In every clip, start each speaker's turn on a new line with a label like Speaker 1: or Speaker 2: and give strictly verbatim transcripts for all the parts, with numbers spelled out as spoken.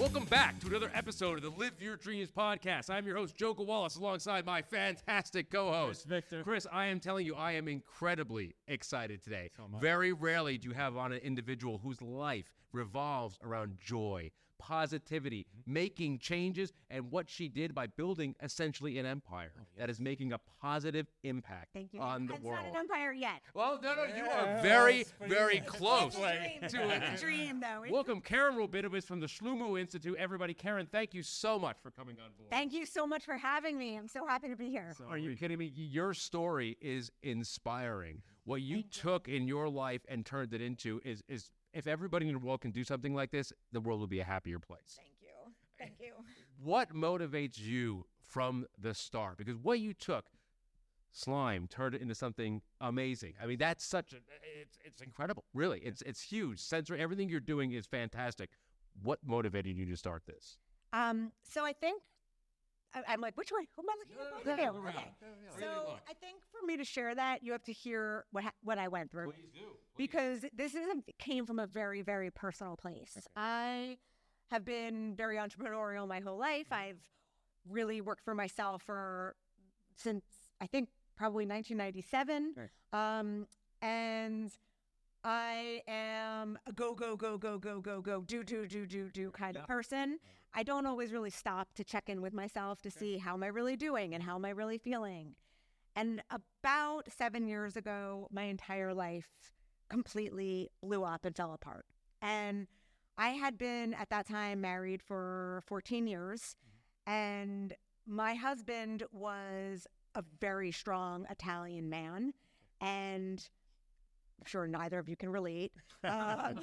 Speaker 1: Welcome back to another episode of the Live Your Dreams podcast. I'm your host, Joe Wallace, alongside my fantastic co-host,
Speaker 2: Chris Victor.
Speaker 1: Chris, I am telling you, I am incredibly excited today.
Speaker 2: So much.
Speaker 1: Very rarely do you have on an individual whose life revolves around joy, positivity, mm-hmm. making changes, and what she did by building essentially an empire oh, yes. that is making a positive impact
Speaker 3: Thank you.
Speaker 1: on the
Speaker 3: it's
Speaker 1: world.
Speaker 3: It's not an empire yet.
Speaker 1: Well, no, no,
Speaker 2: yeah,
Speaker 1: you are very, very
Speaker 2: it's
Speaker 1: close
Speaker 3: It's a dream.
Speaker 1: to it.
Speaker 3: It's a dream, though. It's
Speaker 1: Welcome, Karen Robitowicz from the Shlomo Institute. Everybody, Karen, thank you so much for coming on board.
Speaker 3: Thank you so much for having me. I'm so happy to be here.
Speaker 1: So are you kidding me? Your story is inspiring. What you thank took you. in your life and turned it into is, is if everybody in the world can do something like this, the world will be a happier place.
Speaker 3: Thank you. Thank you.
Speaker 1: What motivates you from the start? Because what you took, slime, turned it into something amazing. I mean, that's such a, it's it's incredible. Really, it's it's huge. Sensory, everything you're doing is fantastic. What motivated you to start this?
Speaker 3: Um, so I think, I, I'm like, which way? Who am I looking at?
Speaker 1: No, no, no,
Speaker 3: Okay.
Speaker 1: no,
Speaker 3: So
Speaker 1: really
Speaker 3: I think for me to share that, you have to hear what ha- what I went through.
Speaker 1: Please do. Please.
Speaker 3: Because this is a, came from a very, very personal place. Okay. I have been very entrepreneurial my whole life. I've really worked for myself for since I think probably nineteen ninety-seven. Right. Um, and I am a go, go, go, go, go, go, go, do, do, do, do, do kind yeah. of person. I don't always really stop to check in with myself to okay. see how am I really doing and how am I really feeling. And about seven years ago, my entire life completely blew up and fell apart. And I had been at that time married for fourteen years, mm-hmm. and my husband was a very strong Italian man, and I'm sure neither of you can relate. Uh,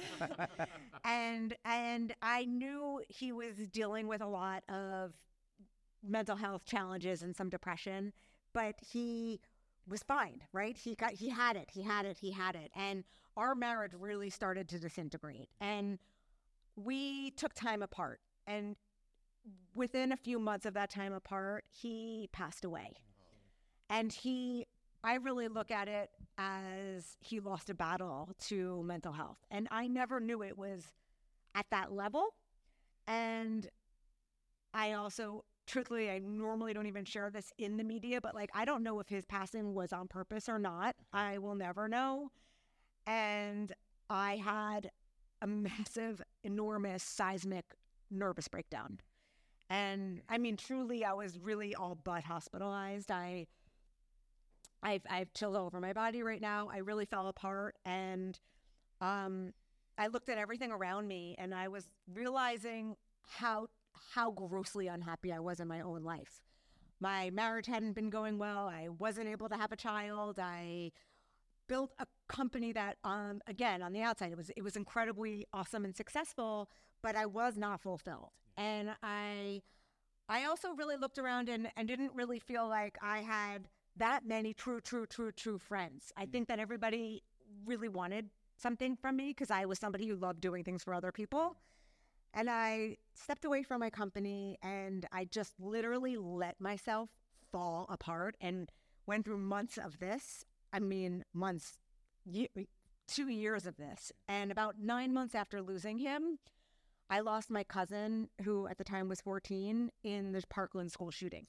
Speaker 3: and and I knew he was dealing with a lot of mental health challenges and some depression, but he was fine, right? He got he had it, he had it, he had it, and our marriage really started to disintegrate. And we took time apart, and within a few months of that time apart, he passed away. And he, I really look at it as he lost a battle to mental health. And I never knew it was at that level. And I also, truthfully, I normally don't even share this in the media, but like, I don't know if his passing was on purpose or not. I will never know. And I had a massive, enormous, seismic nervous breakdown. And I mean, truly, I was really all but hospitalized. I, I've, I've chilled all over my body right now. I really fell apart. And um, I looked at everything around me, and I was realizing how, how grossly unhappy I was in my own life. My marriage hadn't been going well. I wasn't able to have a child. I built a company that, um, again, on the outside, it was it was incredibly awesome and successful, but I was not fulfilled. And I I also really looked around and, and didn't really feel like I had that many true, true, true, true friends. I think that everybody really wanted something from me because I was somebody who loved doing things for other people. And I stepped away from my company, and I just literally let myself fall apart and went through months of this. I mean, months, ye- two years of this. And about nine months after losing him, I lost my cousin, who at the time was fourteen, in the Parkland school shooting.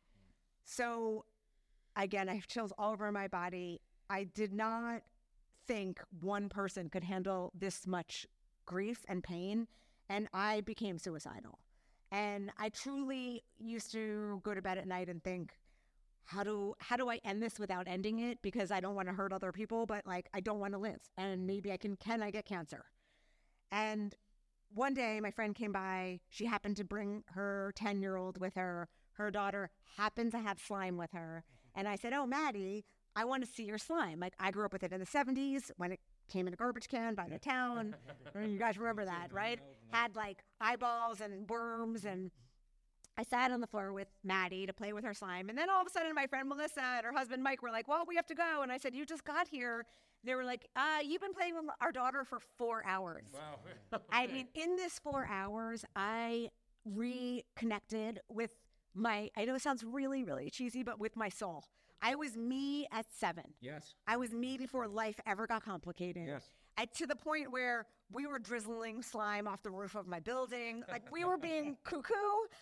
Speaker 3: So again, I have chills all over my body. I did not think one person could handle this much grief and pain, and I became suicidal. And I truly used to go to bed at night and think, How do how do I end this without ending it? Because I don't want to hurt other people, but like I don't want to live. And maybe I can can I get cancer? And one day my friend came by. She happened to bring her ten-year-old with her. Her daughter happened to have slime with her. And I said, "Oh, Maddie, I want to see your slime." Like, I grew up with it in the seventies when it came in a garbage can by the town. You guys remember that, right? Had like eyeballs and worms, and I sat on the floor with Maddie to play with her slime. And then all of a sudden, my friend Melissa and her husband Mike were like, "Well, we have to go." And I said, "You just got here." They were like, uh, "You've been playing with our daughter for four hours.
Speaker 1: Wow.
Speaker 3: I mean, in this four hours, I reconnected with my, I know it sounds really, really cheesy, but with my soul. I was me at seven.
Speaker 1: Yes.
Speaker 3: I was me before life ever got complicated.
Speaker 1: Yes.
Speaker 3: I, to the point where we were drizzling slime off the roof of my building. Like, we were being cuckoo.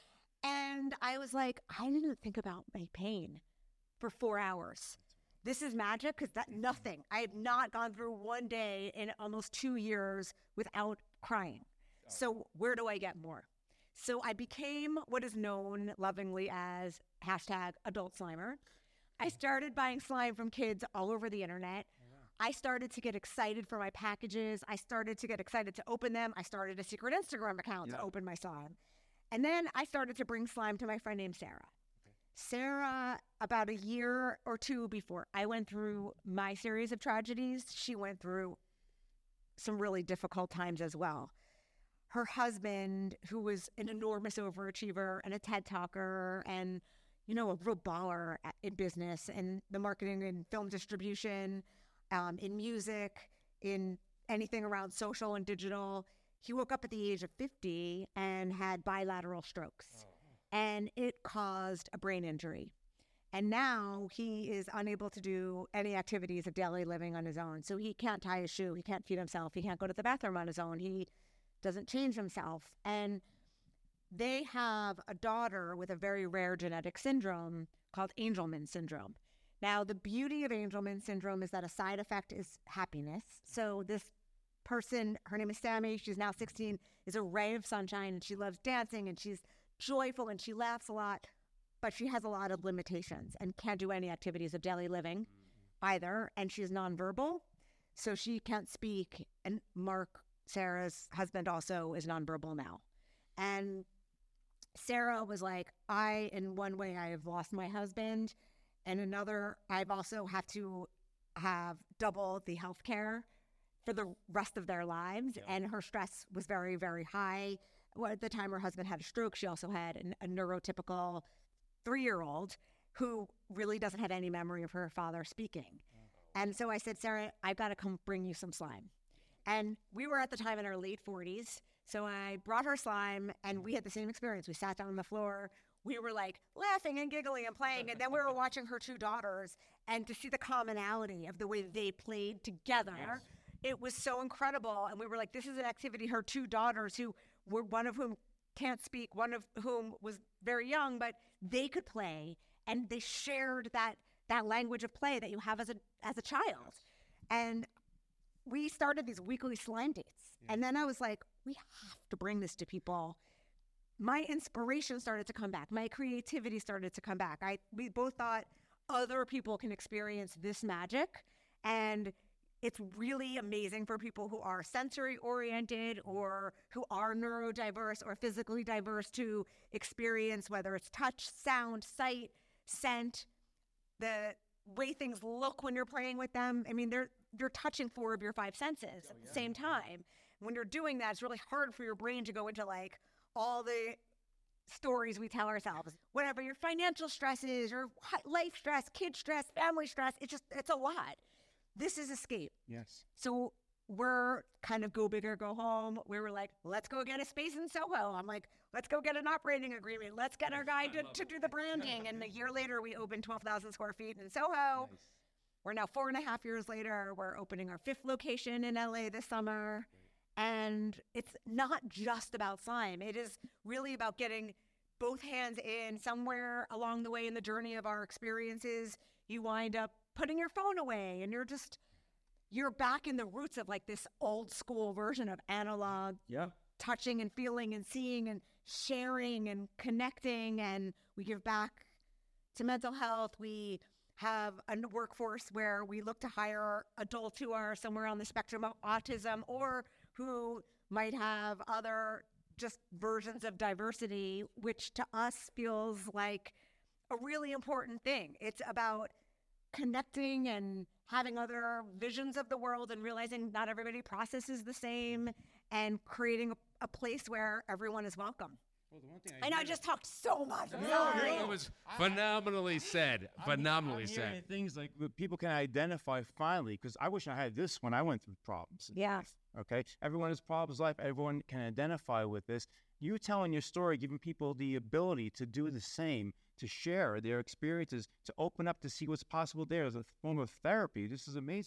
Speaker 3: And I was like, I didn't think about my pain for four hours. This is magic, because that nothing. I have not gone through one day in almost two years without crying. So where do I get more? So I became what is known lovingly as hashtag adult slimer. I started buying slime from kids all over the internet. I started to get excited for my packages. I started to get excited to open them. I started a secret Instagram account yeah. to open my slime. And then I started to bring slime to my friend named Sarah. Okay. Sarah, about a year or two before I went through my series of tragedies, she went through some really difficult times as well. Her husband, who was an enormous overachiever and a TED talker and, you know, a real baller in business and the marketing and film distribution, um, in music, in anything around social and digital, he woke up at the age of fifty and had bilateral strokes. Oh. And it caused a brain injury. And now he is unable to do any activities of daily living on his own. So he can't tie his shoe. He can't feed himself. He can't go to the bathroom on his own. He doesn't change himself. And they have a daughter with a very rare genetic syndrome called Angelman syndrome. Now, the beauty of Angelman syndrome is that a side effect is happiness. So this person, her name is Sammy, she's now sixteen, is a ray of sunshine, and she loves dancing, and she's joyful, and she laughs a lot, but she has a lot of limitations and can't do any activities of daily living either, and she's nonverbal, so she can't speak, and Mark, Sarah's husband, also is nonverbal now. And Sarah was like, I, in one way, I have lost my husband, and another, I've also have to have double the health care for the rest of their lives. Yeah. And her stress was very, very high. Well, at the time her husband had a stroke, she also had an, a neurotypical three-year-old who really doesn't have any memory of her father speaking. Oh. And so I said, Sarah, I've got to come bring you some slime. And we were at the time in our late forties. So I brought her slime, and we had the same experience. We sat down on the floor. We were like laughing and giggling and playing. And then we were watching her two daughters, and to see the commonality of the way they played together. Yes. It was so incredible. And we were like, this is an activity her two daughters, who were one of whom can't speak, one of whom was very young, but they could play. And they shared that that language of play that you have as a as a child. And we started these weekly slime dates. Yeah. And then I was like, we have to bring this to people. My inspiration started to come back. My creativity started to come back. I we both thought other people can experience this magic. And it's really amazing for people who are sensory oriented or who are neurodiverse or physically diverse to experience, whether it's touch, sound, sight, scent, the way things look when you're playing with them. I mean, they're you're touching four of your five senses oh, at the yeah. same time. When you're doing that, it's really hard for your brain to go into like all the stories we tell ourselves. Whatever your financial stress is, your life stress, kid stress, family stress, it's just, it's a lot. This is escape.
Speaker 2: Yes.
Speaker 3: So we're kind of go big or go home. We were like, let's go get a space in Soho. I'm like, let's go get an operating agreement. Let's get our guy to, to do the branding. And a year later, we opened twelve thousand square feet in Soho. Nice. We're now four and a half years later. We're opening our fifth location in L A this summer. Great. And it's not just about slime. It is really about getting both hands in. Somewhere along the way in the journey of our experiences, you wind up putting your phone away, and you're just, you're back in the roots of like this old school version of analog,
Speaker 2: yeah,
Speaker 3: touching and feeling and seeing and sharing and connecting. And we give back to mental health. We have a workforce where we look to hire adults who are somewhere on the spectrum of autism or who might have other just versions of diversity, which to us feels like a really important thing. It's about connecting and having other visions of the world and realizing not everybody processes the same and creating a, a place where everyone is welcome.
Speaker 2: Well, the one thing
Speaker 3: I, I know I just talked so much. I'm
Speaker 1: no,
Speaker 3: sorry.
Speaker 1: no, it was phenomenally I, said. I'm, phenomenally
Speaker 2: I'm
Speaker 1: said.
Speaker 2: Things like people can identify finally, because I wish I had this when I went through problems.
Speaker 3: Yeah.
Speaker 2: Okay. Everyone has problems in life. Everyone can identify with this. You telling your story, giving people the ability to do the same, to share their experiences, to open up to see what's possible there as a form of therapy. This is amazing.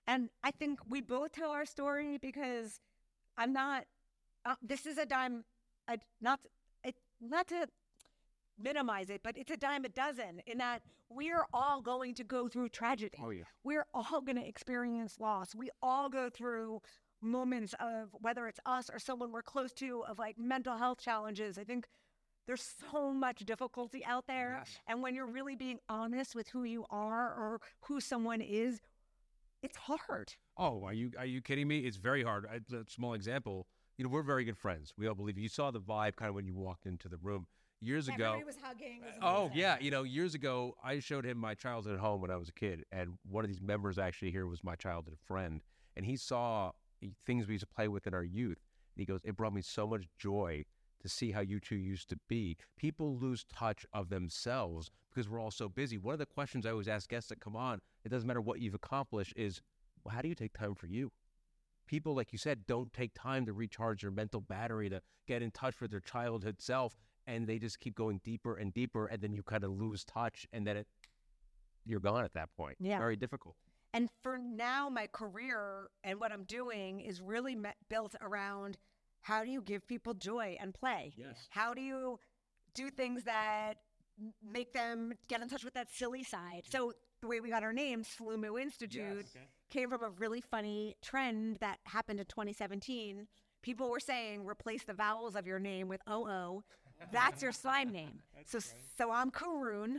Speaker 3: And I think we both tell our story because I'm not, uh, this is a dime, a, not, it, not to minimize it, but it's a dime a dozen in that we're all going to go through tragedy.
Speaker 2: Oh, yeah.
Speaker 3: We're all going to experience loss. We all go through moments of, whether it's us or someone we're close to, of like mental health challenges. I think there's so much difficulty out there.
Speaker 2: Yes.
Speaker 3: And when you're really being honest with who you are or who someone is, it's hard.
Speaker 1: Oh, are you are you kidding me? It's very hard. I, a small example. You know, we're very good friends. We all believe. You saw the vibe kind of when you walked into the room years ago.
Speaker 3: Everybody was hugging. It was
Speaker 1: Oh
Speaker 3: amazing.
Speaker 1: yeah, you know, years ago I showed him my childhood home when I was a kid, and one of these members actually here was my childhood friend, and he saw things we used to play with in our youth. And he goes, "It brought me so much joy to see how you two used to be." People lose touch of themselves because we're all so busy. One of the questions I always ask guests that come on, it doesn't matter what you've accomplished, is, well, how do you take time for you? People, like you said, don't take time to recharge their mental battery, to get in touch with their childhood self, and they just keep going deeper and deeper, and then you kind of lose touch, and then it you're gone at that point.
Speaker 3: Yeah.
Speaker 1: Very difficult.
Speaker 3: And for now, my career and what I'm doing is really me- built around how do you give people joy and play?
Speaker 1: Yes.
Speaker 3: How do you do things that m- make them get in touch with that silly side? So the way we got our name, Slumu Institute, came from a really funny trend that happened in twenty seventeen. People were saying, replace the vowels of your name with O O. That's your slime name. So, so I'm Karoon.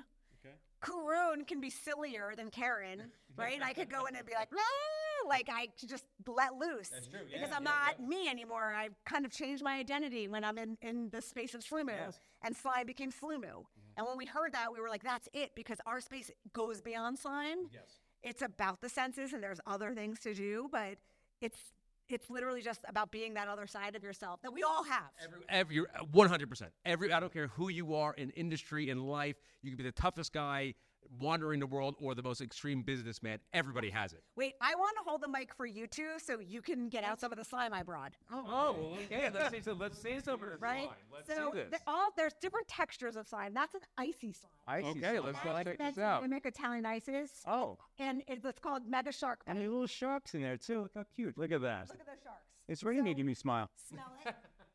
Speaker 3: Karoon can be sillier than Karen, right? I could go in and be like, "Ah," like I could just let loose. That's true. Because I'm not me anymore. I've kind of changed my identity when I'm in, in the space of Slumu.
Speaker 1: Yes.
Speaker 3: And slime became Slumu. And when we heard that, we were like, that's it, because our space goes beyond slime.
Speaker 1: Yes.
Speaker 3: It's about the senses and there's other things to do, but it's it's literally just about being that other side of yourself that we all have.
Speaker 1: Every, every, one hundred percent. Every, I don't care who you are in industry, in life, you can be the toughest guy wandering the world or the most extreme businessman. Everybody has it.
Speaker 3: Wait, I want to hold the mic for you two so you can get out some of the slime I brought.
Speaker 1: Oh, okay. Let's see some. Let's see some.
Speaker 3: Right? So the- all there's different textures of slime. That's an icy slime.
Speaker 2: I see
Speaker 1: Okay,
Speaker 2: some.
Speaker 1: let's
Speaker 3: That's
Speaker 1: check
Speaker 3: meant
Speaker 1: this
Speaker 3: to
Speaker 1: out.
Speaker 3: mimic Italian ices,
Speaker 2: Oh,
Speaker 3: and it- it's called Mega Shark.
Speaker 2: and there are little sharks in there too. Look how cute. Look at that.
Speaker 3: Look at the sharks.
Speaker 2: It's really
Speaker 3: So,
Speaker 2: making me smile.
Speaker 3: Smell it.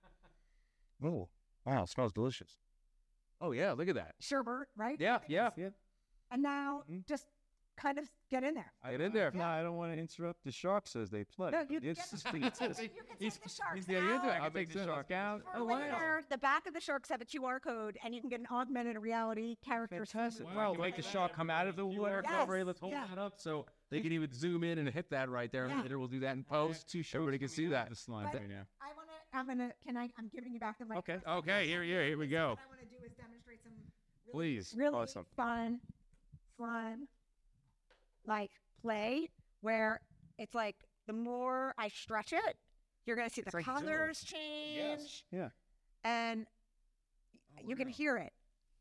Speaker 2: Oh, wow, it smells delicious.
Speaker 1: Oh yeah, look at that.
Speaker 3: Sherbet, right?
Speaker 1: Yeah, yeah.
Speaker 2: Yeah.
Speaker 3: And now
Speaker 2: Mhm.
Speaker 3: just kind of get in there.
Speaker 1: Get in there.
Speaker 2: No, I don't want to interrupt the sharks as they play.
Speaker 3: No, you
Speaker 2: it's
Speaker 3: get
Speaker 2: just
Speaker 3: the-
Speaker 2: it's just-
Speaker 3: You can take the sharks
Speaker 2: he's the idea
Speaker 3: out.
Speaker 2: to it. I
Speaker 1: I'll
Speaker 2: can take
Speaker 1: make
Speaker 2: the
Speaker 1: sense.
Speaker 2: shark out.
Speaker 3: For
Speaker 2: Oh, wow.
Speaker 3: later, the back of the sharks have a Q R code, and you can get an augmented reality character.
Speaker 2: Fantastic.
Speaker 1: Wow,
Speaker 2: Wow,
Speaker 1: you
Speaker 2: like
Speaker 1: make
Speaker 2: the
Speaker 1: a
Speaker 2: shark come out of the water.
Speaker 3: Yes,
Speaker 1: Right, let's hold
Speaker 3: yeah.
Speaker 1: that up so they can even zoom in and hit that right there.
Speaker 3: Yeah.
Speaker 1: Later we'll do that in post.
Speaker 2: Two
Speaker 1: Everybody can see that.
Speaker 2: The slime
Speaker 3: But-
Speaker 2: right now.
Speaker 3: I want to. I'm gonna. Can I? I'm giving you back the mic.
Speaker 2: Okay.
Speaker 3: for a second.
Speaker 1: Okay, here, here, here we go.
Speaker 3: What I want to do is demonstrate some really,
Speaker 2: Please.
Speaker 3: really
Speaker 2: Awesome.
Speaker 3: fun slime like play where it's like the more I stretch it, you're gonna see the
Speaker 2: like
Speaker 3: colors change.
Speaker 2: Yeah.
Speaker 3: And you can hear it.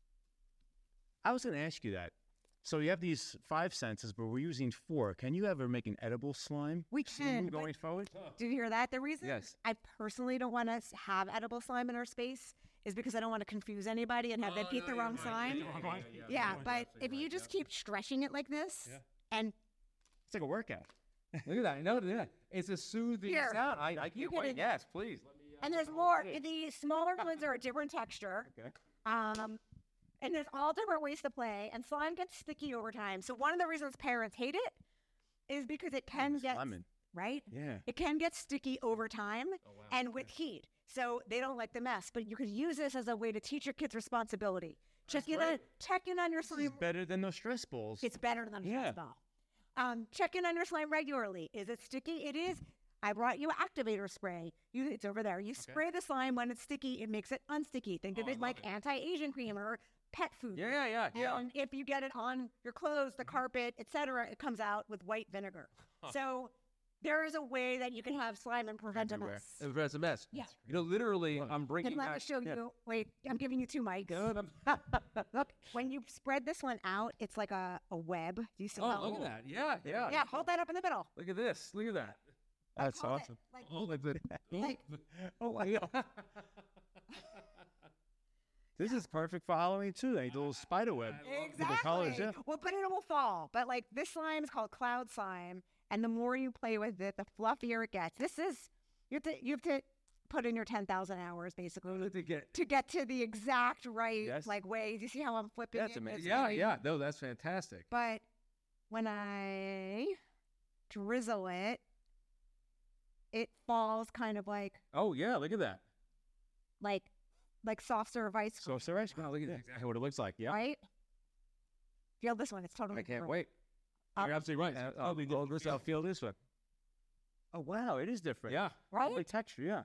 Speaker 2: I was going to ask you that. So you have these five senses, but we're using four. Can you ever make an edible slime?
Speaker 3: We
Speaker 2: Slime
Speaker 3: can. but-
Speaker 2: going forward?
Speaker 3: Do you hear that? The reason
Speaker 2: Yes.
Speaker 3: I personally don't want to have edible slime in our space is because I don't want to confuse anybody and have them eat the wrong slime. Yeah, but if you just keep stretching it like this, and
Speaker 2: It's like a workout.
Speaker 1: Look at that. No, yeah. It's a soothing
Speaker 3: Here.
Speaker 1: sound. I, I
Speaker 3: You
Speaker 1: can't
Speaker 3: get
Speaker 1: wait.
Speaker 3: it.
Speaker 1: Yes, please.
Speaker 3: and there's more. The smaller ones are a different texture.
Speaker 2: Okay.
Speaker 3: Um, and there's all different ways to play, and slime gets sticky over time. So one of the reasons parents hate it is because it can get
Speaker 2: Lemon.
Speaker 3: right.
Speaker 2: Yeah.
Speaker 3: It can get sticky over time and with heat. So they don't like the mess. But you could use this as a way to teach your kids responsibility. Check in on check in on your
Speaker 2: This is
Speaker 3: slime.
Speaker 2: better than those stress balls.
Speaker 3: It's better than a
Speaker 2: Yeah.
Speaker 3: stress ball. Um, check in on your slime regularly. Is it sticky? It is. I brought you activator spray. You, it's over there. You spray the slime when it's sticky. It makes it unsticky. Think of
Speaker 1: Oh, I
Speaker 3: it like
Speaker 1: love it.
Speaker 3: anti-Asian cream or pet food.
Speaker 1: Yeah, yeah, yeah. yeah.
Speaker 3: And if you get it on your clothes, the carpet, et cetera, it comes out with white vinegar. So there is a way that you can have slime and prevent a
Speaker 2: Everywhere.
Speaker 3: mess.
Speaker 1: It prevents a mess.
Speaker 3: Yeah.
Speaker 1: You know, literally, I'm bringing
Speaker 3: And let me
Speaker 1: back.
Speaker 3: show
Speaker 2: yeah.
Speaker 3: you. Wait, I'm giving you two mics.
Speaker 1: Good. I'm-
Speaker 3: Look, when you spread this one out, it's like a, a web. Do you see
Speaker 1: Oh,
Speaker 3: how?
Speaker 1: look at that. Yeah, yeah.
Speaker 3: Yeah, hold that up in the middle.
Speaker 1: Look at this. Look at that.
Speaker 2: That's
Speaker 3: Hold it,
Speaker 2: awesome.
Speaker 3: Like,
Speaker 1: Oh, like the.
Speaker 3: like,
Speaker 2: Oh my God. This is perfect for Halloween too. Like the little spider web.
Speaker 3: exactly.
Speaker 2: With the colors, yeah.
Speaker 3: Well, but it will fall. But like this slime is called cloud slime, And the more you play with it, the fluffier it gets. This is, you have to, you have to put in your ten thousand hours basically
Speaker 1: To get,
Speaker 3: to get to the exact right
Speaker 2: Yes.
Speaker 3: like way. Do you see how I'm flipping
Speaker 2: That's
Speaker 3: it?
Speaker 2: amazing.
Speaker 3: It's
Speaker 1: yeah,
Speaker 3: very-
Speaker 1: yeah. No, that's fantastic.
Speaker 3: But when I drizzle it, it falls kind of like
Speaker 1: Oh, yeah. Look at that.
Speaker 3: like like soft serve ice cream,
Speaker 2: So, so right.
Speaker 1: Wow, look at
Speaker 2: Yeah.
Speaker 1: exactly what it looks like. Yeah.
Speaker 3: right? Feel this one. It's totally
Speaker 1: I can't
Speaker 3: different.
Speaker 1: wait.
Speaker 3: Uh,
Speaker 1: You're absolutely right.
Speaker 2: Uh,
Speaker 1: Oh,
Speaker 2: I'll,
Speaker 1: we
Speaker 2: I'll,
Speaker 1: did-
Speaker 2: I'll feel this one. Oh, wow. It is different.
Speaker 1: Yeah.
Speaker 3: Right?
Speaker 2: Lovely texture, yeah.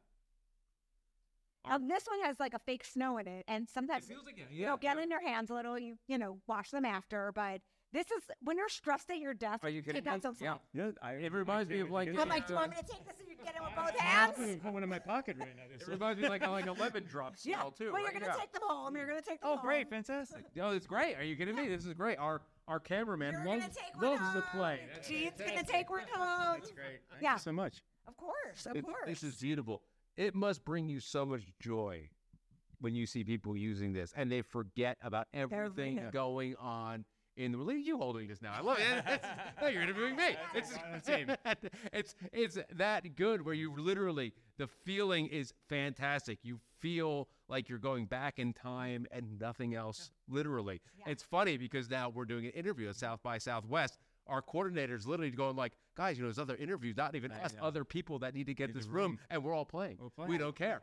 Speaker 3: Now, this one has like a fake snow in it, and sometimes
Speaker 1: like it.
Speaker 3: you know, get in your hands a little. You you know, wash them after. But this is when you're stressed at your desk.
Speaker 1: Are you kidding?
Speaker 3: take out some
Speaker 1: Yeah.
Speaker 2: Yeah, I,
Speaker 1: It reminds me of, like,
Speaker 3: I'm like,
Speaker 1: Uh,
Speaker 3: do you want me to take this and you get it with both
Speaker 2: I
Speaker 3: hands?
Speaker 2: put one in my pocket right now.
Speaker 1: It reminds me like, like a lemon drop
Speaker 3: Yeah.
Speaker 1: smell, too.
Speaker 3: Well, you're
Speaker 1: right?
Speaker 3: gonna
Speaker 1: Yeah.
Speaker 3: take them home. You're gonna take them
Speaker 2: Oh,
Speaker 3: home.
Speaker 2: great. Fantastic.
Speaker 1: No, it's great. Are you kidding me? This is great. Our our cameraman
Speaker 3: You're
Speaker 1: loves,
Speaker 3: gonna take one
Speaker 1: loves the
Speaker 3: home.
Speaker 1: play.
Speaker 3: Gene's gonna take one home.
Speaker 2: That's great. Thank
Speaker 3: Yeah.
Speaker 2: you so much.
Speaker 3: Of course, of
Speaker 1: It-
Speaker 3: course.
Speaker 1: This is beautiful. It must bring you so much joy when you see people using this and they forget about everything
Speaker 3: real.
Speaker 1: going on in the. Look at you holding this now. I love it. No, you're interviewing me. It's, it's it's that good where you literally the feeling is fantastic. You feel like you're going back in time and nothing else. Literally,
Speaker 3: Yeah.
Speaker 1: it's funny because now we're doing an interview at South by Southwest. Our coordinator's literally going like, guys, you know, there's other interviews, not even
Speaker 2: I
Speaker 1: us,
Speaker 2: know.
Speaker 1: other people that need to get
Speaker 2: In the
Speaker 1: this room,
Speaker 2: room.
Speaker 1: and we're all playing.
Speaker 2: We're
Speaker 1: We
Speaker 2: playing.
Speaker 1: don't care.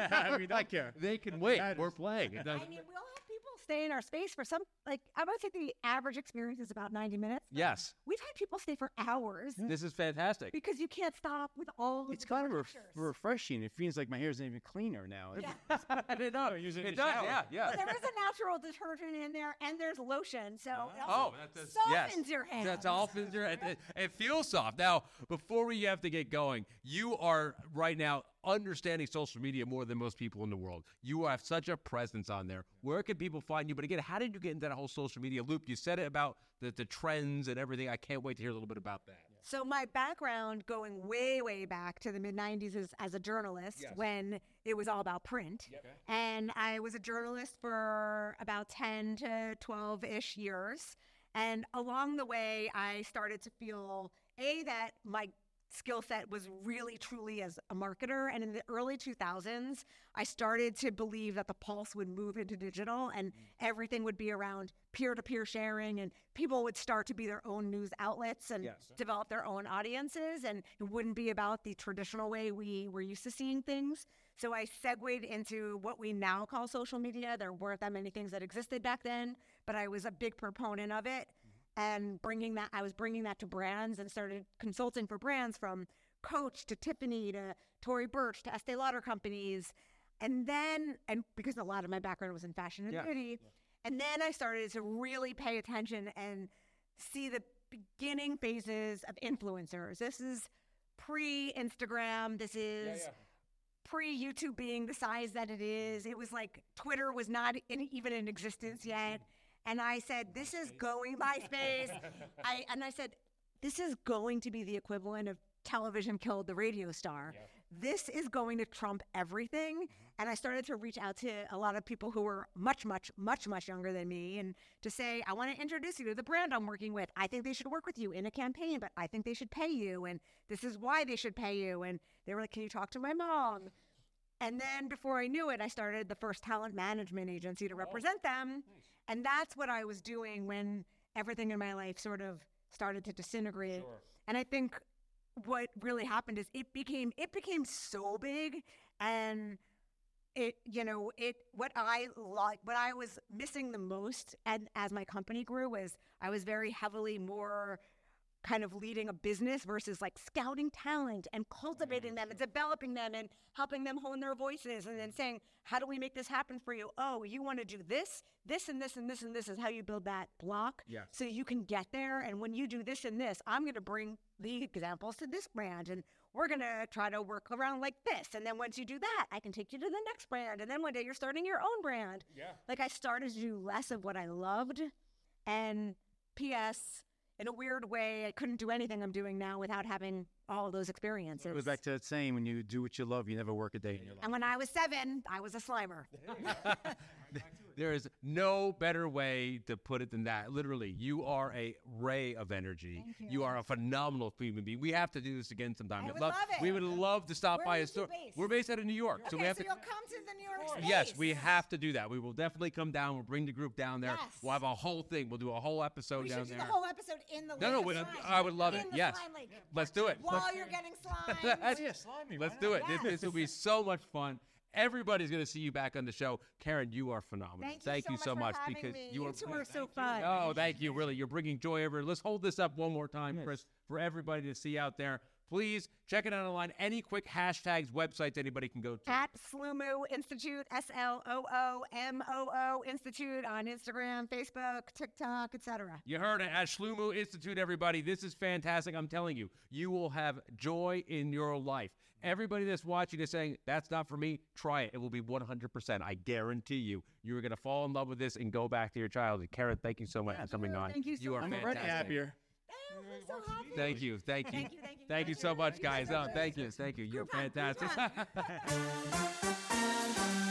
Speaker 2: We don't care.
Speaker 1: They can wait.
Speaker 2: That
Speaker 1: We're
Speaker 2: is-
Speaker 1: playing. It
Speaker 3: I
Speaker 1: doesn't-
Speaker 3: mean, we'll have people stay in our space for some, like, I would say the average experience is about ninety minutes.
Speaker 1: yes,
Speaker 3: We've had people stay for hours
Speaker 1: this is fantastic.
Speaker 3: because you can't stop with all of
Speaker 2: It's
Speaker 3: the
Speaker 2: kind of ref-
Speaker 3: pictures.
Speaker 2: refreshing. It feels like my hair's even cleaner now.
Speaker 3: Yeah.
Speaker 1: it does.
Speaker 2: use it in
Speaker 1: It
Speaker 2: the
Speaker 1: does.
Speaker 2: shower.
Speaker 1: Yeah, yeah.
Speaker 3: But there is a natural detergent in there, and there's lotion, so it
Speaker 1: Oh,
Speaker 3: also
Speaker 1: that's
Speaker 3: softens
Speaker 1: yes.
Speaker 3: your hands.
Speaker 1: That's all. It, it, it feels soft. Now, before we have to get going, you are right now understanding social media more than most people in the world. You have such a presence on there. Where can people find you? But again, how did you get into that whole social media loop? You said it about the, the trends and everything. I can't wait to hear a little bit about that.
Speaker 3: So my background going way, way back to the mid nineties is as a journalist
Speaker 1: Yes.
Speaker 3: when it was all about print. And I was a journalist for about ten to twelve-ish years. And along the way, I started to feel, A, that my skill set was really, truly as a marketer. And in the early two thousands, I started to believe that the pulse would move into digital and everything would be around peer-to-peer sharing and people would start to be their own news outlets and
Speaker 1: Yes.
Speaker 3: develop their own audiences. And it wouldn't be about the traditional way we were used to seeing things. So I segued into what we now call social media. There weren't that many things that existed back then, but I was a big proponent of it. And bringing that, I was bringing that to brands and started consulting for brands from Coach to Tiffany to Tory Burch to Estee Lauder companies. And then, and because a lot of my background was in fashion and
Speaker 1: Yeah.
Speaker 3: beauty, and then I started to really pay attention and see the beginning phases of influencers. This is pre-Instagram. This is pre-YouTube being the size that it is. It was like Twitter was not in, even in existence yet. And I said, this is going MySpace. I and I said, this is going to be the equivalent of television killed the radio star. This is going to trump everything. And I started to reach out to a lot of people who were much, much, much, much younger than me and to say, I want to introduce you to the brand I'm working with. I think they should work with you in a campaign, but I think they should pay you. And this is why they should pay you. And they were like, can you talk to my mom? And then before I knew it, I started the first talent management agency to represent them. And that's what I was doing when everything in my life sort of started to disintegrate. And I think what really happened is it became it became so big, and it you know it what I like what I was missing the most, and as my company grew, was I was very heavily more kind of leading a business versus like scouting talent and cultivating them and developing them and helping them hone their voices and then saying, how do we make this happen for you? Oh, you want to do this, this and this and this and this is how you build that block
Speaker 1: Yes.
Speaker 3: so you can get there. And when you do this and this, I'm going to bring the examples to this brand and we're going to try to work around like this. And then once you do that, I can take you to the next brand. And then one day you're starting your own brand.
Speaker 1: Yeah.
Speaker 3: Like I started to do less of what I loved. And P S, in a weird way, I couldn't do anything I'm doing now without having all those experiences.
Speaker 2: It goes back to that saying, when you do what you love, you never work a day in your life.
Speaker 3: And when I was seven, I was a Slimer.
Speaker 1: There is no better way to put it than that. Literally, you are a ray of energy.
Speaker 3: Thank
Speaker 1: You
Speaker 3: you.
Speaker 1: are a phenomenal human being. We have to do this again sometime.
Speaker 3: I
Speaker 1: We'd
Speaker 3: would
Speaker 1: love,
Speaker 3: love
Speaker 1: We
Speaker 3: it.
Speaker 1: would love to stop
Speaker 3: Where
Speaker 1: by a
Speaker 3: is you
Speaker 1: store.
Speaker 3: based?
Speaker 1: We're based out of New York, so
Speaker 3: Okay,
Speaker 1: we have
Speaker 3: so
Speaker 1: to.
Speaker 3: you'll come to the New York space.
Speaker 1: Yes, we have to do that. We will definitely come down. We'll bring the group down there.
Speaker 3: Yes.
Speaker 1: We'll have a whole thing. We'll do a whole episode
Speaker 3: We
Speaker 1: down
Speaker 3: should do
Speaker 1: there.
Speaker 3: the whole episode in the lake
Speaker 1: No, no,
Speaker 3: of
Speaker 1: we-
Speaker 3: slime.
Speaker 1: I would love it.
Speaker 3: In the
Speaker 1: Yes.
Speaker 3: slime lake.
Speaker 1: Let's do it.
Speaker 3: While
Speaker 1: Let's-
Speaker 3: you're getting slime.
Speaker 1: That's-
Speaker 2: Yeah, slimy.
Speaker 1: Let's
Speaker 2: why
Speaker 1: do
Speaker 2: not?
Speaker 1: it. This, this will be so much fun. Everybody's going to see you back on the show. Karen, you are phenomenal.
Speaker 3: Thank you so much for having
Speaker 1: because
Speaker 3: me.
Speaker 1: you
Speaker 3: You
Speaker 1: are
Speaker 3: two are so fun.
Speaker 1: Oh, thank you. Really, you're bringing joy over. Let's hold this up one more time, Chris, for everybody to see out there. Please check it out online. Any quick hashtags, websites anybody can go to.
Speaker 3: At Sloomoo Institute, S L O O M O O Institute on Instagram, Facebook, TikTok, et cetera.
Speaker 1: You heard it at Shlomo Institute, everybody. This is fantastic. I'm telling you, you will have joy in your life. Everybody that's watching is saying, that's not for me. Try it. It will be one hundred percent. I guarantee you. You're going to fall in love with this and go back to your childhood. Karen, thank you so much for coming on.
Speaker 3: Thank you so
Speaker 1: You are
Speaker 3: much.
Speaker 2: I'm already
Speaker 1: fantastic.
Speaker 2: happier.
Speaker 3: Oh, I'm so happy.
Speaker 1: Thank you. Thank you.
Speaker 3: Thank you, thank you.
Speaker 1: Thank you so much, guys. Oh, thank you. Thank you. You're
Speaker 3: Group hug, group
Speaker 1: fantastic.
Speaker 3: hug.